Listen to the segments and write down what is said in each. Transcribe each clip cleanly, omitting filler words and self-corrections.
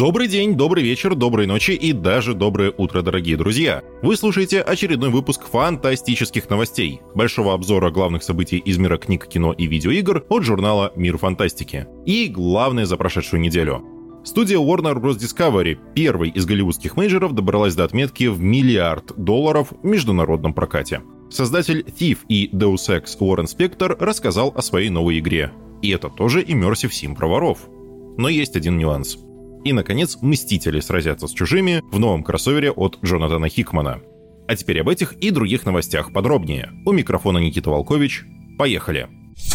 Добрый день, добрый вечер, доброй ночи и даже доброе утро, дорогие друзья! Вы слушаете очередной выпуск фантастических новостей, большого обзора главных событий из мира книг, кино и видеоигр от журнала «Мир фантастики». И главное за прошедшую неделю. Студия Warner Bros. Discovery, первой из голливудских мейджеров, добралась до отметки в $1 миллиард в международном прокате. Создатель Thief и Deus Ex Уоррен Спектор рассказал о своей новой игре. И это тоже Immersive Sim про воров. Но есть один нюанс. И, наконец, Мстители сразятся с чужими в новом кроссовере от Джонатана Хикмана. А теперь об этих и других новостях подробнее. У микрофона Никита Волкович. Поехали!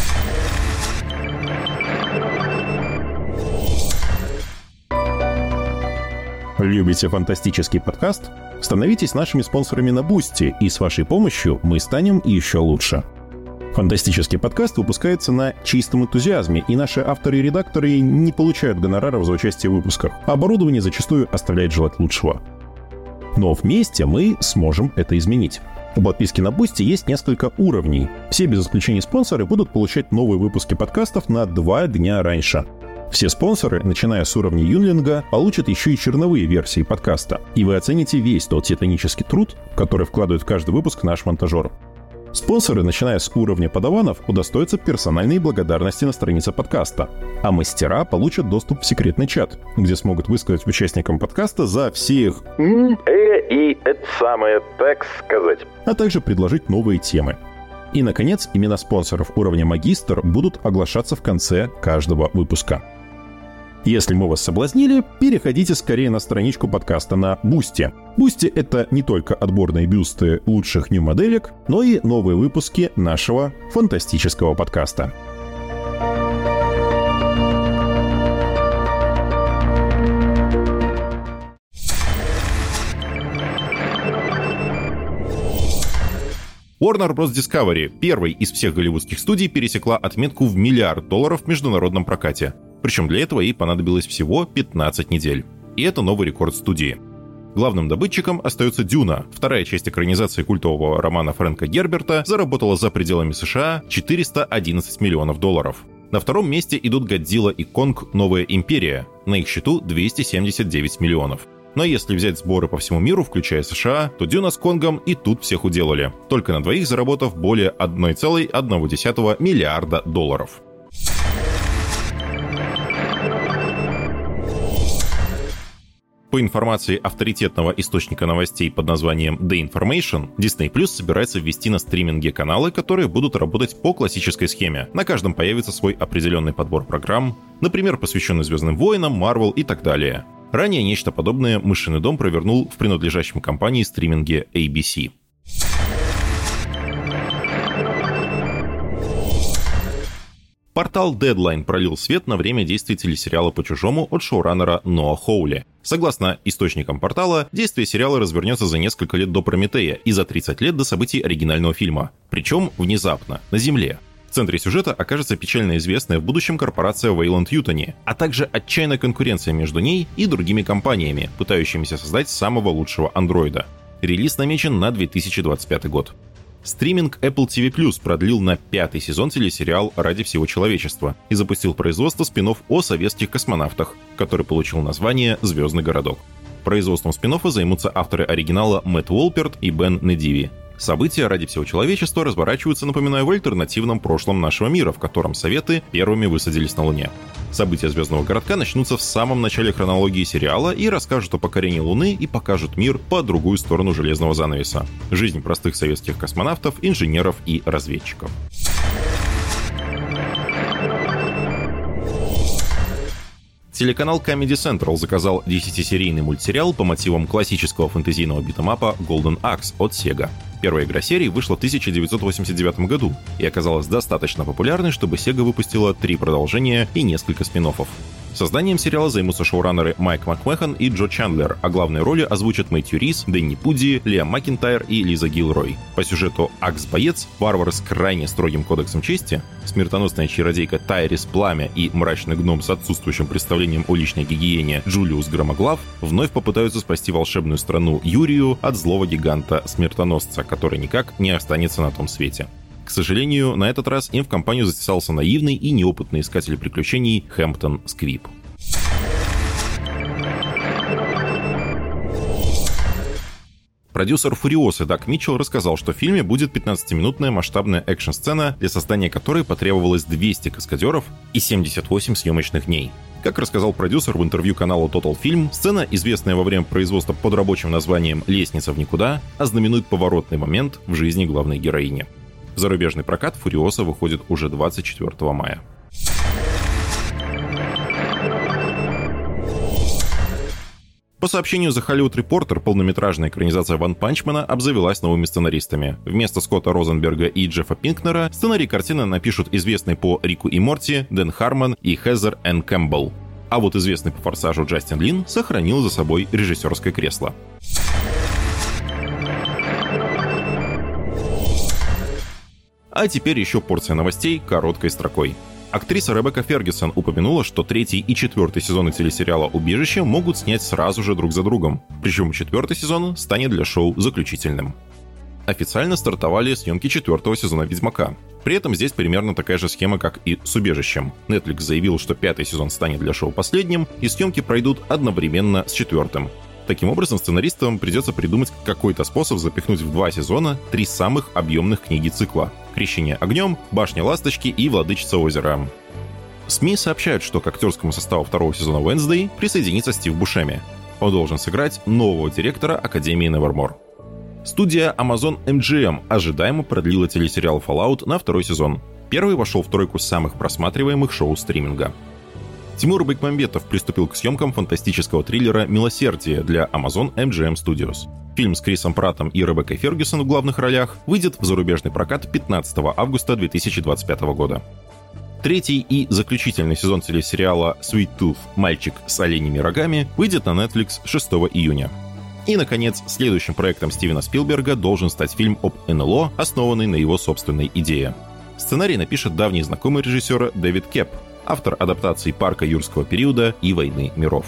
Любите фантастический подкаст? Становитесь нашими спонсорами на Boosty, и с вашей помощью мы станем еще лучше. Фантастический подкаст выпускается на чистом энтузиазме, и наши авторы и редакторы не получают гонораров за участие в выпусках, а оборудование зачастую оставляет желать лучшего. Но вместе мы сможем это изменить. У подписки на Boosty есть несколько уровней. Все без исключения спонсоры будут получать новые выпуски подкастов на 2 дня раньше. Все спонсоры, начиная с уровня Юнлинга, получат еще и черновые версии подкаста, и вы оцените весь тот титанический труд, который вкладывает в каждый выпуск наш монтажер. Спонсоры, начиная с уровня подаванов, удостоятся персональной благодарности на странице подкаста, а мастера получат доступ в секретный чат, где смогут высказать участникам подкаста за всех и это самое, так сказать, а также предложить новые темы. И, наконец, имена спонсоров уровня магистр будут оглашаться в конце каждого выпуска. Если мы вас соблазнили, переходите скорее на страничку подкаста на Boosty. Boosty — это не только отборные бюсты лучших нью-моделек, но и новые выпуски нашего фантастического подкаста. Warner Bros. Discovery, первой из всех голливудских студий, пересекла отметку в $1 миллиард в международном прокате. Причем для этого ей понадобилось всего 15 недель. И это новый рекорд студии. Главным добытчиком остается «Дюна». Вторая часть экранизации культового романа Фрэнка Герберта заработала за пределами США $411 миллионов. На втором месте идут «Годзилла» и «Конг. Новая империя». На их счету 279 миллионов. Но если взять сборы по всему миру, включая США, то «Дюна» с «Конгом» и тут всех уделали, только на двоих заработав более $1,1 миллиарда. По информации авторитетного источника новостей под названием The Information, Disney Plus собирается ввести на стриминге каналы, которые будут работать по классической схеме. На каждом появится свой определенный подбор программ, например, посвященный «Звездным войнам», Marvel и так далее. Ранее нечто подобное «Мышиный дом» провернул в принадлежащем компании стриминге ABC. Портал Deadline пролил свет на время действия телесериала «По чужому» от шоураннера Ноа Хоули. Согласно источникам портала, действие сериала развернется за несколько лет до «Прометея» и за 30 лет до событий оригинального фильма. Причем внезапно, на Земле. В центре сюжета окажется печально известная в будущем корпорация Weyland Yutani, а также отчаянная конкуренция между ней и другими компаниями, пытающимися создать самого лучшего андроида. Релиз намечен на 2025 год. Стриминг Apple TV Plus продлил на 5-й сезон телесериал «Ради всего человечества» и запустил производство спин-офф о советских космонавтах, который получил название «Звездный городок». Производством спин-оффа займутся авторы оригинала Мэтт Уолперт и Бен Недиви. События «Ради всего человечества» разворачиваются, напоминаю, в альтернативном прошлом нашего мира, в котором Советы первыми высадились на Луне. События «Звездного городка» начнутся в самом начале хронологии сериала и расскажут о покорении Луны и покажут мир по другую сторону железного занавеса. Жизнь простых советских космонавтов, инженеров и разведчиков. Телеканал Comedy Central заказал 10-серийный мультсериал по мотивам классического фэнтезийного битэмапа Golden Axe от Sega. Первая игра серии вышла в 1989 году и оказалась достаточно популярной, чтобы Sega выпустила 3 продолжения и несколько спин-оффов. Созданием сериала займутся шоураннеры Майк Макмехан и Джо Чандлер, а главные роли озвучат Мэтью Рис, Дэнни Пудди, Лиам Макинтайр и Лиза Гилрой. По сюжету Акс-боец, варвар с крайне строгим кодексом чести, смертоносная чародейка Тайрис Пламя и мрачный гном с отсутствующим представлением о личной гигиене Джулиус Громоглав вновь попытаются спасти волшебную страну Юрию от злого гиганта-смертоносца, который никак не останется на том свете. К сожалению, на этот раз им в компанию затесался наивный и неопытный искатель приключений Хэмптон Сквип. Продюсер «Фуриосы» Даг Митчелл рассказал, что в фильме будет 15-минутная масштабная экшн-сцена, для создания которой потребовалось 200 каскадеров и 78 съемочных дней. Как рассказал продюсер в интервью каналу Total Film, сцена, известная во время производства под рабочим названием «Лестница в никуда», ознаменует поворотный момент в жизни главной героини. В зарубежный прокат «Фуриоса» выходит уже 24 мая. По сообщению The Hollywood Reporter, полнометражная экранизация «Ванпанчмена» обзавелась новыми сценаристами. Вместо Скотта Розенберга и Джеффа Пинкнера сценарий картины напишут известный по «Рику и Морти» Дэн Хармон и Хезер Энн Кэмпбелл. А вот известный по «Форсажу» Джастин Лин сохранил за собой режиссерское кресло. А теперь еще порция новостей короткой строкой. Актриса Ребекка Фергюсон упомянула, что 3-й и 4-й сезоны телесериала «Убежище» могут снять сразу же друг за другом. Причем 4-й сезон станет для шоу заключительным. Официально стартовали съемки 4-го сезона «Ведьмака». При этом здесь примерно такая же схема, как и с «Убежищем». Netflix заявил, что 5-й сезон станет для шоу последним, и съемки пройдут одновременно с 4-м. Таким образом, сценаристам придется придумать какой-то способ запихнуть в 2 сезона 3 самых объемных книги цикла: «Крещение огнем», «Башня ласточки» и «Владычица озера». СМИ сообщают, что к актерскому составу 2-го сезона «Уэнсдей» присоединится Стив Бушеми. Он должен сыграть нового директора Академии Невермор. Студия Amazon MGM ожидаемо продлила телесериал Fallout на 2-й сезон. Первый вошел в тройку самых просматриваемых шоу стриминга. Тимур Бекмамбетов приступил к съемкам фантастического триллера «Милосердие» для Amazon MGM Studios. Фильм с Крисом Праттом и Ребеккой Фергюсон в главных ролях выйдет в зарубежный прокат 15 августа 2025 года. 3-й и заключительный сезон телесериала «Sweet Tooth. Мальчик с оленями рогами» выйдет на Netflix 6 июня. И, наконец, следующим проектом Стивена Спилберга должен стать фильм об НЛО, основанный на его собственной идее. Сценарий напишет давний знакомый режиссера Дэвид Кеп, автор адаптаций «Парка юрского периода» и «Войны миров».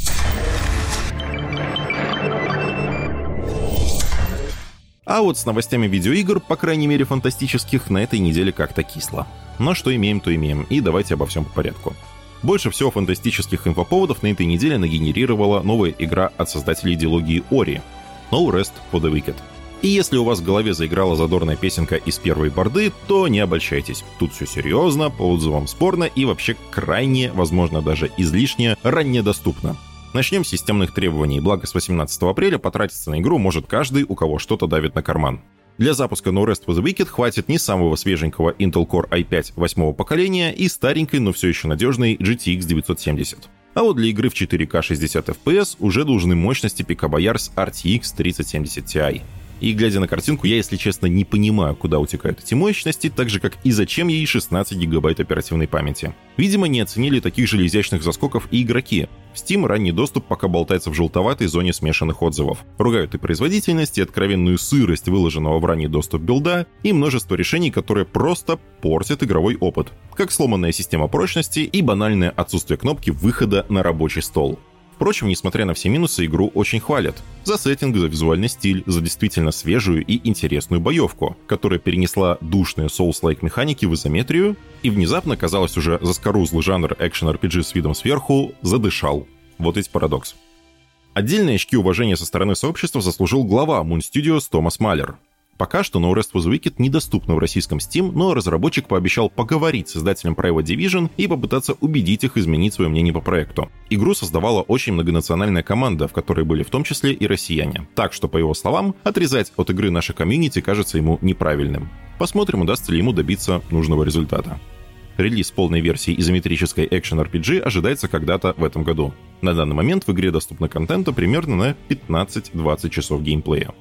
А вот с новостями видеоигр, по крайней мере фантастических, на этой неделе как-то кисло. Но что имеем, то имеем, и давайте обо всем по порядку. Больше всего фантастических инфоповодов на этой неделе нагенерировала новая игра от создателей дилогии Ori — No Rest for the Wicked. И если у вас в голове заиграла задорная песенка из первой борды, то не обольщайтесь. Тут все серьезно, по отзывам спорно и вообще крайне, возможно даже излишне, ранее доступно. Начнем с системных требований, благо с 18 апреля потратиться на игру может каждый, у кого что-то давит на карман. Для запуска No Rest for the Wicked хватит не самого свеженького Intel Core i5 8-го поколения и старенькой, но все еще надежной GTX 970. А вот для игры в 4К 60 FPS уже должны мощности ПК Боярд RTX 3070 Ti. И глядя на картинку, я, если честно, не понимаю, куда утекают эти мощности, так же как и зачем ей 16 гигабайт оперативной памяти. Видимо, не оценили таких же изящных заскоков и игроки. В Steam ранний доступ пока болтается в желтоватой зоне смешанных отзывов. Ругают и производительность, и откровенную сырость выложенного в ранний доступ билда, и множество решений, которые просто портят игровой опыт. Как сломанная система прочности и банальное отсутствие кнопки выхода на рабочий стол. Впрочем, несмотря на все минусы, игру очень хвалят. За сеттинг, за визуальный стиль, за действительно свежую и интересную боевку, которая перенесла душные Souls-like механики в изометрию, и внезапно, казалось, уже заскорузлый жанр экшен-RPG с видом сверху задышал. Вот ведь парадокс. Отдельные очки уважения со стороны сообщества заслужил глава Moon Studios Томас Маллер. Пока что No Rest for the Wicked недоступна в российском Steam, но разработчик пообещал поговорить с издателем Private Division и попытаться убедить их изменить свое мнение по проекту. Игру создавала очень многонациональная команда, в которой были в том числе и россияне. Так что, по его словам, отрезать от игры наше комьюнити кажется ему неправильным. Посмотрим, удастся ли ему добиться нужного результата. Релиз полной версии изометрической экшен-RPG ожидается когда-то в этом году. На данный момент в игре доступно контента примерно на 15-20 часов геймплея.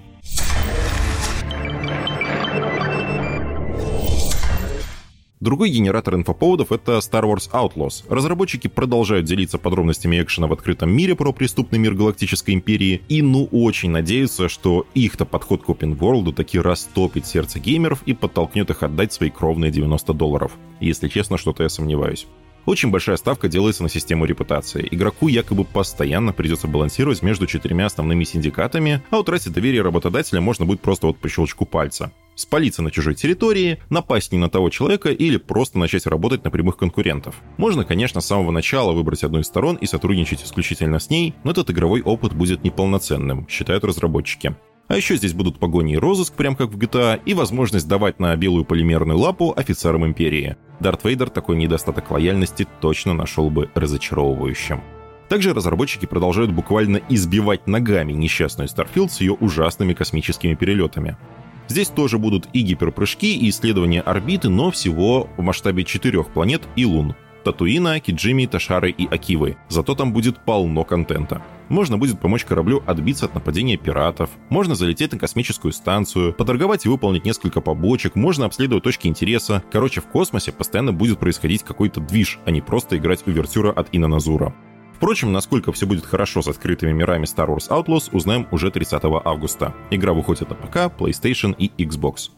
Другой генератор инфоповодов — это Star Wars Outlaws. Разработчики продолжают делиться подробностями экшена в открытом мире про преступный мир Галактической Империи и очень надеются, что их-то подход к Open World таки растопит сердце геймеров и подтолкнет их отдать свои кровные $90. Если честно, что-то я сомневаюсь. Очень большая ставка делается на систему репутации. Игроку якобы постоянно придется балансировать между 4 основными синдикатами, а утратить доверие работодателя можно будет просто по щелчку пальца. Спалиться на чужой территории, напасть не на того человека или просто начать работать на прямых конкурентов. Можно, конечно, с самого начала выбрать одну из сторон и сотрудничать исключительно с ней, но этот игровой опыт будет неполноценным, считают разработчики. А еще здесь будут погони и розыск, прям как в GTA, и возможность давать на белую полимерную лапу офицерам Империи. Дарт Вейдер такой недостаток лояльности точно нашел бы разочаровывающим. Также разработчики продолжают буквально избивать ногами несчастную Starfield с ее ужасными космическими перелетами. Здесь тоже будут и гиперпрыжки, и исследования орбиты, но всего в масштабе 4 планет и лун. Татуина, Киджими, Ташары и Акивы. Зато там будет полно контента. Можно будет помочь кораблю отбиться от нападения пиратов, можно залететь на космическую станцию, поторговать и выполнить несколько побочек, можно обследовать точки интереса. Короче, в космосе постоянно будет происходить какой-то движ, а не просто играть увертюра от Инана Зура. Впрочем, насколько все будет хорошо с открытыми мирами Star Wars Outlaws, узнаем уже 30 августа. Игра выходит на ПК, PlayStation и Xbox.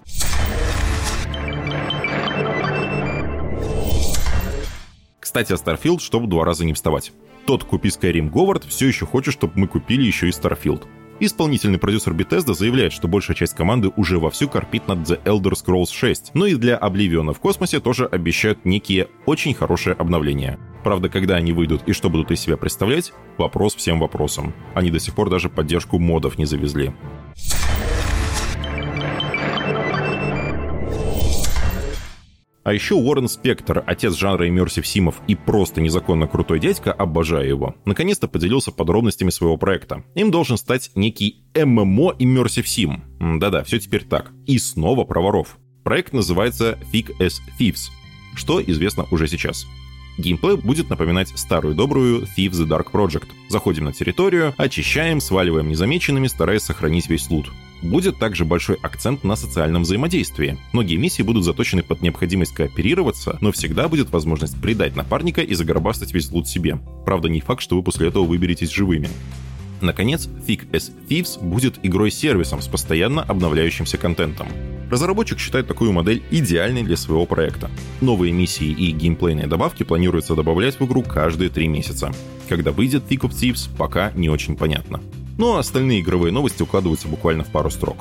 Кстати, о Starfield, чтобы 2 раза не вставать. Тот «Купи Skyrim» Говард все еще хочет, чтобы мы купили еще и Starfield. Исполнительный продюсер Bethesda заявляет, что большая часть команды уже вовсю корпит над The Elder Scrolls 6, но и для Oblivion в космосе тоже обещают некие очень хорошие обновления. Правда, когда они выйдут и что будут из себя представлять, вопрос всем вопросам. Они до сих пор даже поддержку модов не завезли. А еще Уоррен Спектор, отец жанра иммерсив симов и просто незаконно крутой дядька, обожаю его, наконец-то поделился подробностями своего проекта. Им должен стать некий ММО иммерсив сим. Да-да, все теперь так. И снова про воров. Проект называется Thick as Thieves, что известно уже сейчас. Геймплей будет напоминать старую добрую Thief the Dark Project. Заходим на территорию, очищаем, сваливаем незамеченными, стараясь сохранить весь лут. Будет также большой акцент на социальном взаимодействии. Многие миссии будут заточены под необходимость кооперироваться, но всегда будет возможность предать напарника и загробастать весь лут себе. Правда, не факт, что вы после этого выберетесь живыми. Наконец, Thick as Thieves будет игрой-сервисом с постоянно обновляющимся контентом. Разработчик считает такую модель идеальной для своего проекта. Новые миссии и геймплейные добавки планируется добавлять в игру каждые 3 месяца. Когда выйдет Thick of Thieves, пока не очень понятно. Ну а остальные игровые новости укладываются буквально в пару строк.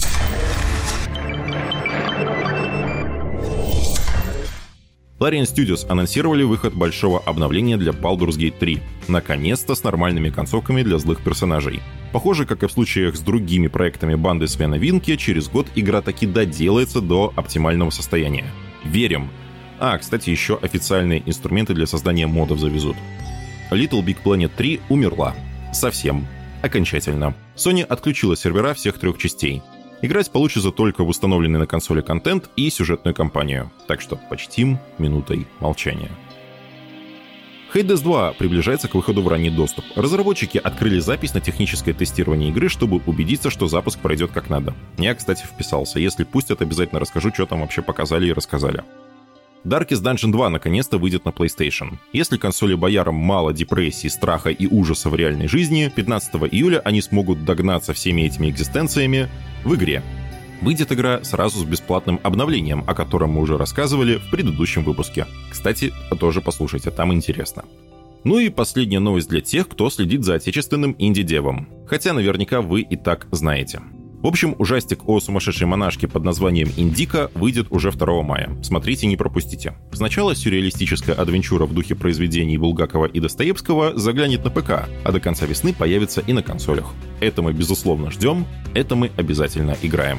Larian Studios анонсировали выход большого обновления для Baldur's Gate 3. Наконец-то с нормальными концовками для злых персонажей. Похоже, как и в случаях с другими проектами банды Свена Винки, через год игра таки доделается до оптимального состояния. Верим! Кстати, еще официальные инструменты для создания модов завезут. Little Big Planet 3 умерла. Совсем. Окончательно. Sony отключила сервера всех 3 частей. Играть получится только в установленный на консоли контент и сюжетную кампанию. Так что почтим минутой молчания. Hades 2 приближается к выходу в ранний доступ. Разработчики открыли запись на техническое тестирование игры, чтобы убедиться, что запуск пройдет как надо. Я, кстати, вписался. Если пустят, обязательно расскажу, что там вообще показали и рассказали. Darkest Dungeon 2 наконец-то выйдет на PlayStation. Если консоли боярам мало депрессии, страха и ужаса в реальной жизни, 15 июля они смогут догнаться всеми этими экзистенциями в игре. Выйдет игра сразу с бесплатным обновлением, о котором мы уже рассказывали в предыдущем выпуске. Кстати, тоже послушайте, там интересно. Ну и последняя новость для тех, кто следит за отечественным инди-девом. Хотя наверняка вы и так знаете. В общем, ужастик о сумасшедшей монашке под названием «Индика» выйдет уже 2 мая. Смотрите, не пропустите. Сначала сюрреалистическая адвенчура в духе произведений Булгакова и Достоевского заглянет на ПК, а до конца весны появится и на консолях. Это мы, безусловно, ждем, это мы обязательно играем.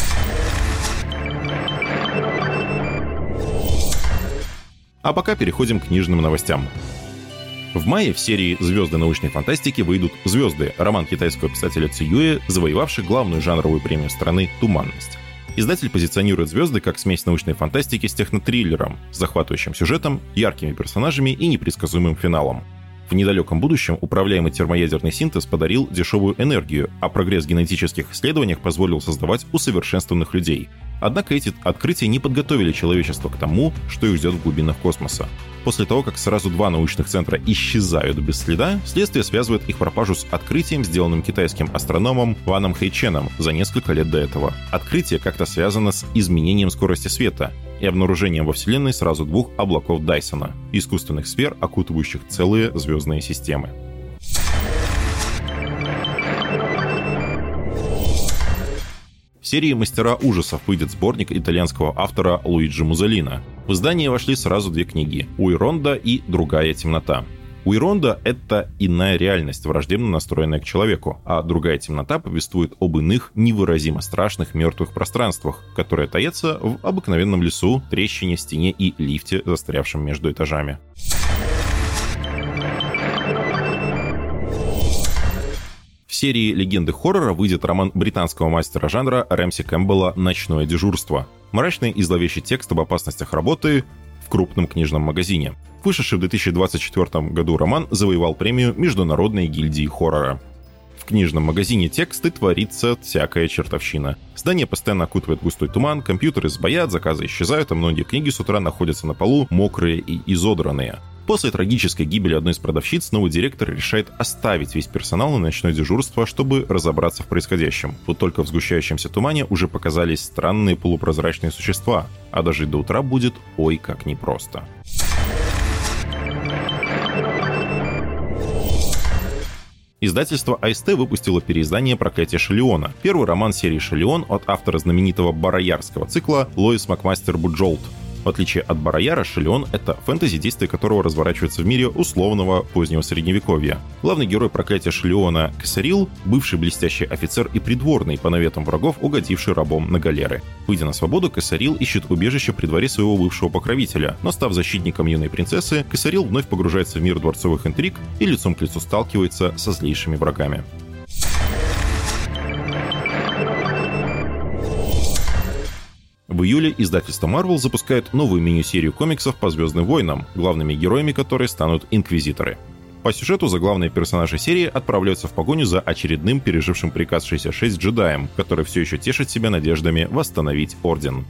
А пока переходим к книжным новостям. В мае в серии «Звезды научной фантастики» выйдут «Звезды», роман китайского писателя Цююэ, завоевавший главную жанровую премию страны «Туманность». Издатель позиционирует «Звезды» как смесь научной фантастики с технотриллером, с захватывающим сюжетом, яркими персонажами и непредсказуемым финалом. В недалеком будущем управляемый термоядерный синтез подарил дешевую энергию, а прогресс в генетических исследованиях позволил создавать усовершенствованных людей. Однако эти открытия не подготовили человечество к тому, что их ждет в глубинах космоса. После того, как сразу 2 научных центра исчезают без следа, следствие связывает их пропажу с открытием, сделанным китайским астрономом Ваном Хэйченом за несколько лет до этого. Открытие как-то связано с изменением скорости света и обнаружением во Вселенной сразу 2 облаков Дайсона, искусственных сфер, окутывающих целые звездные системы. В серии «Мастера ужасов» выйдет сборник итальянского автора Луиджи Музолино. В издание вошли сразу 2 книги «Уйронда» и «Другая темнота». Уйронда — это иная реальность, враждебно настроенная к человеку, а другая темнота повествует об иных, невыразимо страшных мертвых пространствах, которые таятся в обыкновенном лесу, трещине, стене и лифте, застрявшем между этажами. В серии «Легенды хоррора» выйдет роман британского мастера жанра Рэмси Кэмпбелла «Ночное дежурство». Мрачный и зловещий текст об опасностях работы в крупном книжном магазине. Вышедший в 2024 году роман завоевал премию Международной гильдии хоррора. В книжном магазине тексты творится всякая чертовщина. Здание постоянно окутывает густой туман, компьютеры сбоят, заказы исчезают, а многие книги с утра находятся на полу, мокрые и изодранные. После трагической гибели одной из продавщиц новый директор решает оставить весь персонал на ночное дежурство, чтобы разобраться в происходящем. Вот только в сгущающемся тумане уже показались странные полупрозрачные существа, а дожить до утра будет ой как непросто. Издательство АСТ выпустило переиздание «Проклятие Шеллиона», первый роман серии «Шеллион» от автора знаменитого бароярского цикла Лоис Макмастер Буджолт. В отличие от Барояра, Шеллион — это фэнтези, действие которого разворачивается в мире условного позднего средневековья. Главный герой «Проклятия Шеллиона» Кесарил — бывший блестящий офицер и придворный, по наветам врагов, угодивший рабом на галеры. Выйдя на свободу, Кесарил ищет убежище при дворе своего бывшего покровителя, но став защитником юной принцессы, Кесарил вновь погружается в мир дворцовых интриг и лицом к лицу сталкивается со злейшими врагами. В июле издательство Marvel запускает новую мини-серию комиксов по «Звездным войнам», главными героями которой станут инквизиторы. По сюжету заглавные персонажи серии отправляются в погоню за очередным пережившим приказ 66 джедаем, который все еще тешит себя надеждами восстановить Орден.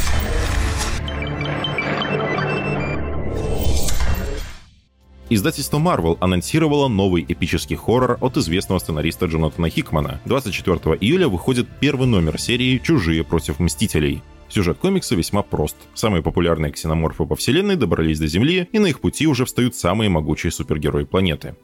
Издательство Marvel анонсировало новый эпический хоррор от известного сценариста Джонатана Хикмана. 24 июля выходит первый номер серии «Чужие против Мстителей». Сюжет комикса весьма прост. Самые популярные ксеноморфы по вселенной добрались до Земли, и на их пути уже встают самые могучие супергерои планеты.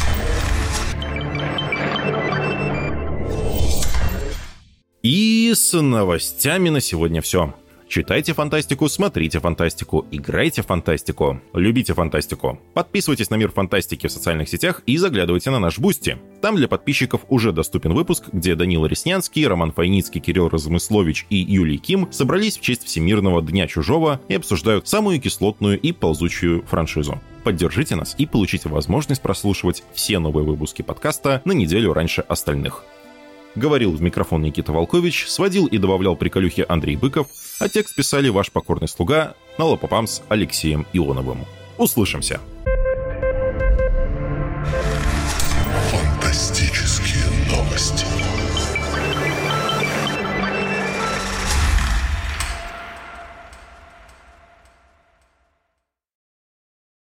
И с новостями на сегодня все. Читайте фантастику, смотрите фантастику, играйте в фантастику, любите фантастику. Подписывайтесь на Мир Фантастики в социальных сетях и заглядывайте на наш Бусти. Там для подписчиков уже доступен выпуск, где Данила Реснянский, Роман Файницкий, Кирилл Размыслович и Юлий Ким собрались в честь Всемирного Дня Чужого и обсуждают самую кислотную и ползучую франшизу. Поддержите нас и получите возможность прослушивать все новые выпуски подкаста на неделю раньше остальных. Говорил в микрофон Никита Волкович, сводил и добавлял приколюхи Андрей Быков, а текст писали ваш покорный слуга Налопопам с Алексеем Ионовым. Услышимся!